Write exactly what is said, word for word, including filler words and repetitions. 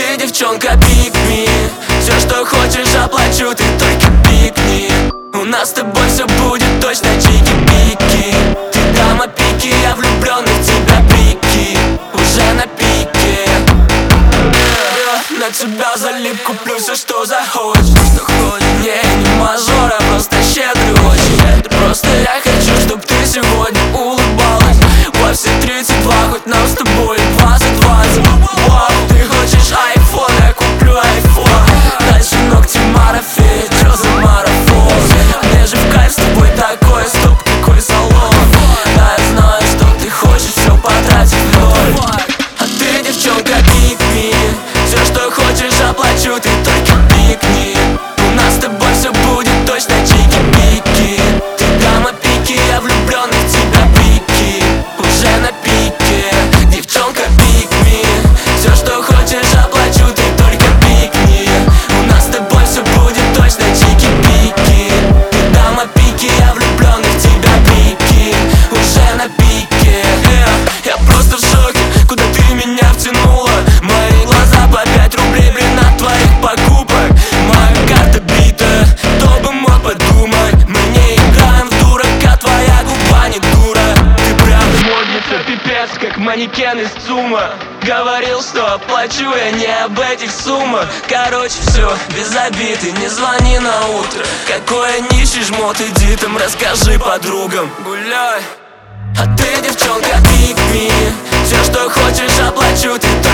ты, девчонка, pick me. Все, что хочешь, оплачу, ты только пикни. У нас с тобой все будет точно чики-пики. Ты дама пики, я влюбленный в тебя прики. Уже на пике. На тебя залип, куплю все, что захочешь. Не, не мажор, а просто щедрый очень. Просто я хочу, чтоб ты сегодня улыбалась во все тридцать два, хоть нам с тобой двадцать двадцать. Вау, ты хочешь айфон, я куплю айфон. Дальше ногти марафет, чё за марафон? Мне же в кайф с тобой такой, стоп, какой салон. Да, я знаю, что ты хочешь все потратить вдоль. А ты, девчонка, pick me. Все, что хочешь, оплачу, ты только пикни. У нас с тобой все будет точно чики-пики. Ты дама пики, я влюбленный в тебя пики. Уже на пике, девчонка, pick me. Все, что хочешь, оплачу, ты только пикни. У нас с тобой все будет точно чики-пики. Ты дама пики, я влюбленный в тебя пики. Уже на пике. Я просто в шоке, куда ты меня втянула. Мои глаза по пять рублей, блин, от твоих покупок. Моя карта бита, кто бы мог подумать. Мы не играем в дурака, твоя губа не дура. Ты правда модница, пипец, как манекен из ЦУМа. Говорил, что оплачу, я не об этих суммах. Короче, все, без обид, и не звони на утро. Какой нищий жмот, иди там расскажи подругам. Гуляй. А ты, девчонка, pick me. Все, что хочешь, оплачу, ты